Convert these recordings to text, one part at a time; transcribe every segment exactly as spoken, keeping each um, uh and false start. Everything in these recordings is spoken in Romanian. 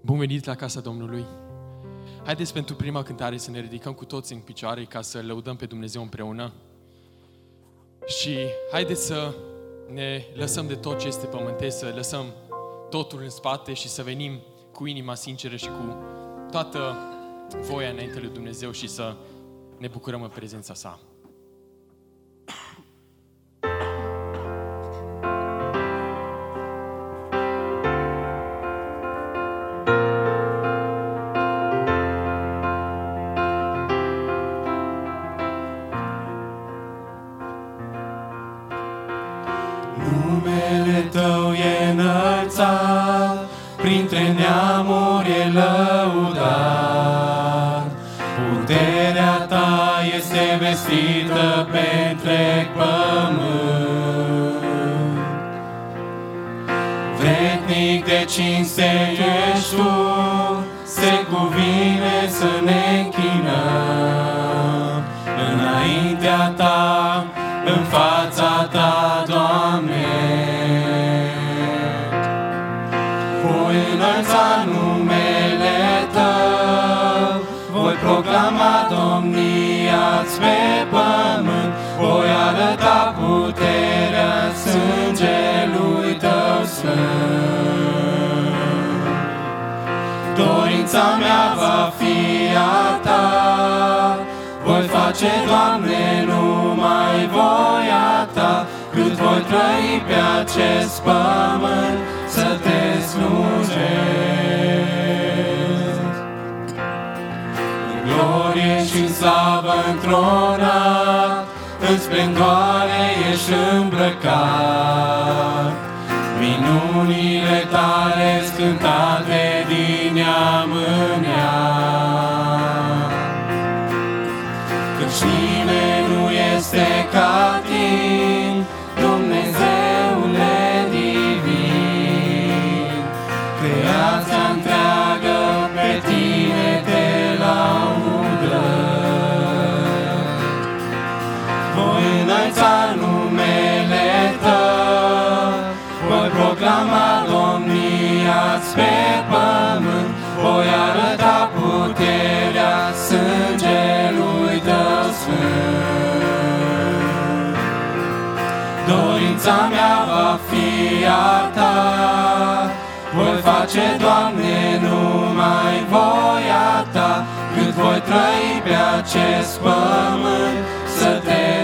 Bun venit la casa Domnului! Haideți pentru prima cântare să ne ridicăm cu toți în picioare ca să lăudăm pe Dumnezeu împreună. Și haideți să ne lăsăm de tot ce este pământesc, să lăsăm totul în spate și să venim cu inima sinceră și cu toată voia înainte lui Dumnezeu și să ne bucurăm în prezența sa. Numele Tău e înălțat, printre neamuri e lăudat. Puterea Ta este vestită pe întreg pământ. Vrednic de cinste ești Tu, se cuvine să ne închinăm înaintea Ta, în fața Ta, Doamne. Voi înălța numele Tău, voi proclama domnia-ți pe pământ, voi arăta puterea sângelui Tău sfânt. Dorința mea va fi a Ta, voi face, Doamne, numai voia Ta, cât voi trăi pe acest pământ să Te slujesc. În glorie și în slavă întronat, în splendoare ești îmbrăcat. Minunile Tale scântate din neam în neam. Căci nimeni nu este ca Tine, Dumnezeule divin. Creația întreagă pe Tine Te laudă. Voi înălța numele Tău, voi proclama domnia-ți pe pământ, voi arăta puterea sângelui Tău sfânt. Dorința mea va fi a Ta, voi face, Doamne, numai voia Ta, cât voi trăi pe acest pământ să Te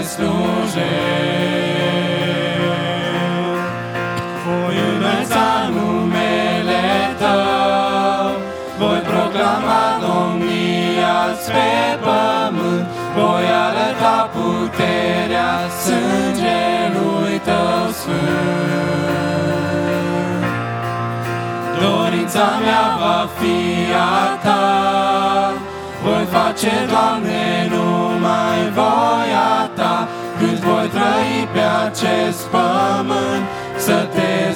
slujesc. Voi înălța numele Tău, voi proclama domnia-ți pe pământ, voi arăta puterea sângelui Tău sfânt. Dorința mea va fi a Ta, voi face, Doamne, numai voia Ta, cât voi trăi pe acest pământ să Te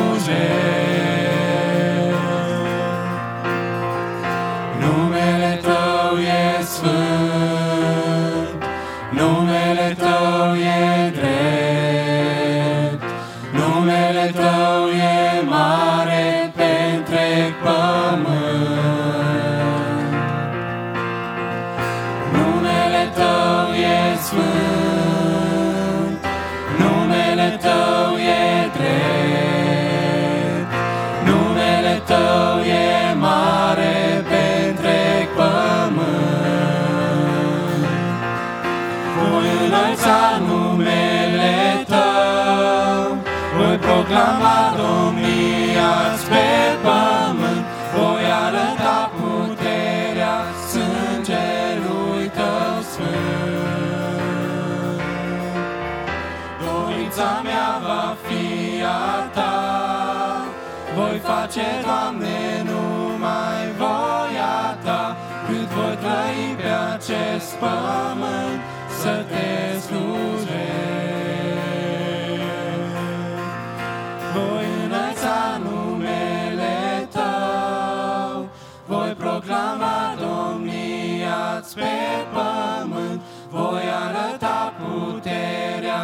slujesc. Numele Tău e sfânt, numele Tău e drept, numele Tău e mare pe întreg pământ. Numele Tău e sfânt, numele Tău e drept, numele Tău e mare pe întreg pământ. Voi înălța numele Tău, voi proclama domnia-ți pe pământ, voi arăta puterea sângelui Tău sfânt. Dorința mea va fi a Ta, voi face, Doamne, numai voia Ta, cât voi trăi pe acest pământ să Te slujesc. Voi înălța numele Tău, voi proclama domnia-ți pe pământ, voi arăta puterea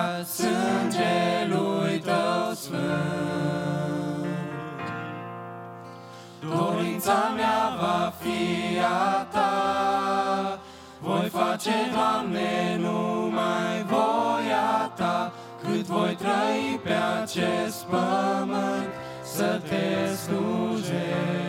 sângelui Tău sfânt. Dorința viața mea va fi a Ta. Voi face, Doamne, numai voia Ta, cât voi trăi pe acest pământ să Te slujesc.